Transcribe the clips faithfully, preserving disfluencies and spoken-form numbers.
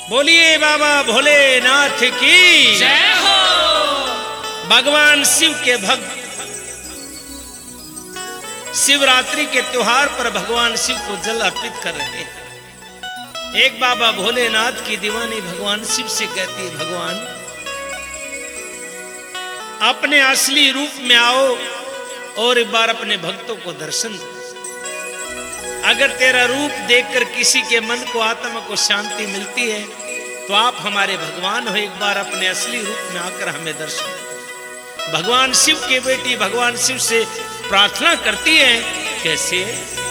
बोलिए बाबा भोलेनाथ की जय हो। भगवान शिव के भक्त शिवरात्रि के त्योहार पर भगवान शिव को जल अर्पित कर रहे हैं। एक बाबा भोलेनाथ की दीवानी भगवान शिव से कहती है, भगवान अपने असली रूप में आओ और एक बार अपने भक्तों को दर्शन दो। अगर तेरा रूप देखकर किसी के मन को आत्मा को शांति मिलती है तो आप हमारे भगवान हो, एक बार अपने असली रूप में आकर हमें दर्शन दो। भगवान शिव की बेटी भगवान शिव से प्रार्थना करती है, कैसे?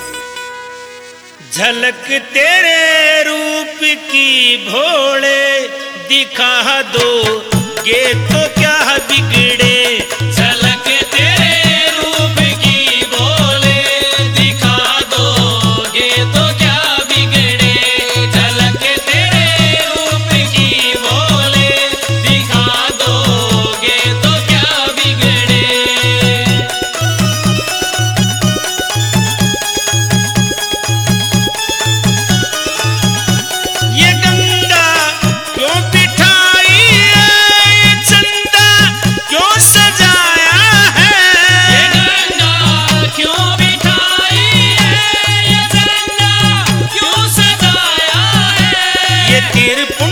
झलक तेरे रूप की भोले दिखा दो, गे तो क्या बिगड़े। झलक तेरे रूप की भोले दिखा दोगे तो क्या बिगड़े। झलक तेरे रूप की भोले दिखा दोगे तो क्या बिगड़े। ये गंगा क्यों बिठाई है, ये चंदा क्यों सजाया है। ये गंगा क्यों बिठाई है, ये चंदा क्यों सजाया है। ये तीर